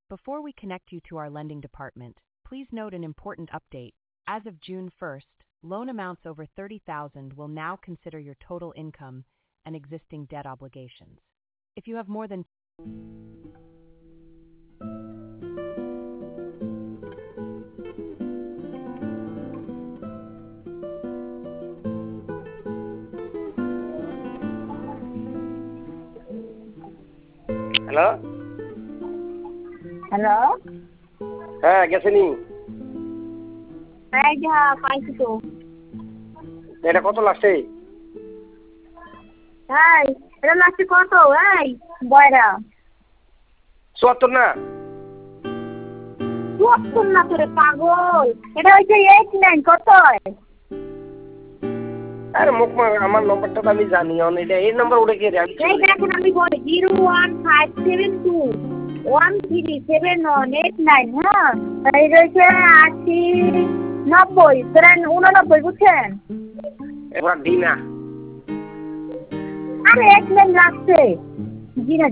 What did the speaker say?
Before we connect you to our lending department, please note an important update. As of June 1st, loan amounts over $30,000 will now consider your total income and existing debt obligations. If you have more than hello hello হ্যাঁ গেছেনি এই যা পাইছি তো এটা কত লাগছে এই এটা লাগছে কত এই বয়রা ৭৪ না তুই না তোরে পাগল এটা হচ্ছে 89 কত আরে মুখ আমার নম্বরটা তো আমি জানি এটা এই নাম্বার উঠে গিয়ে রাখছি এই দেখেন আমি বলি 01572 137189 হ্যাঁ এই রয়েছে 80 90 89 বুঝছেন এবার দিনা আরে 1 মিনিট লাগছে জি না